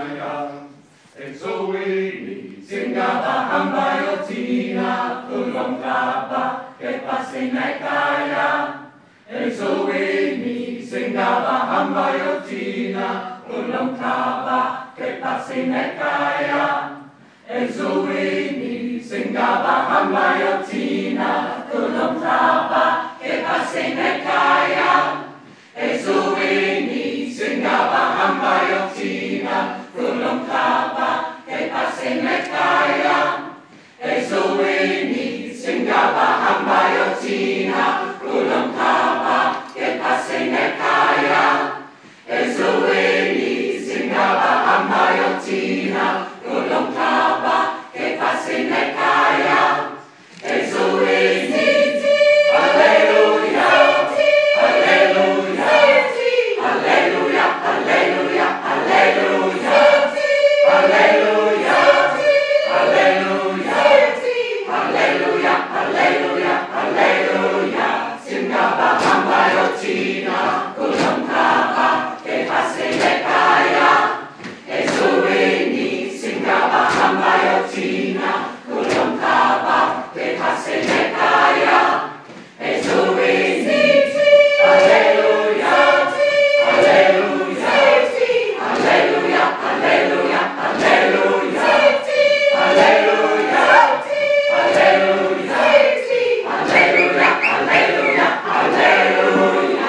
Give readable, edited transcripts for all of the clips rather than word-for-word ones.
kaya. Exowini, singaba hambayo tina, tulong kapa, kepasinay kaya. Exowini, singaba hambayo tina, tulong kapa, kepasinay kaya. Exowini, singaba hambayo tina, tulong kapa, kepasinay kaya. Exowini, singaba hambayo tina, tulong kapa, kepasinay kaya. Exowini, singaba hambayo tina, tulong kapa, kepasinay kaya. Exowini, singaba hambayo tina, tulong kapa, kepasinay kaya. Exowini, Hallelujah, Hallelujah, Hallelujah, Hallelujah, Hallelujah, Hallelujah, Hallelujah, Hallelujah, Hallelujah, Hallelujah. Singaba hambayo tina, tulong kapa, kepasinay kaya. Exowini, singaba hambayo tina, tulong kapa, kepasinay kaya. Exowini, Hallelujah, Hallelujah, Hallelujah, Hallelujah, Hallelujah, Hallelujah, Hallelujah, Hallelujah, Hallelujah, Hallelujah.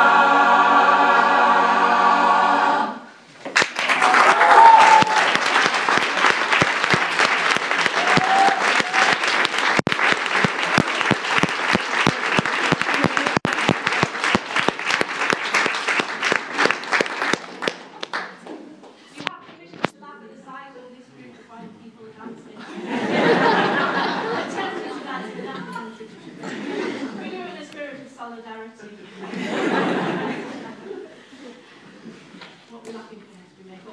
You have permission to laugh at the sight of this group of fine people dancing. Attempting to dance the national tradition. We do it in a spirit of solidarity.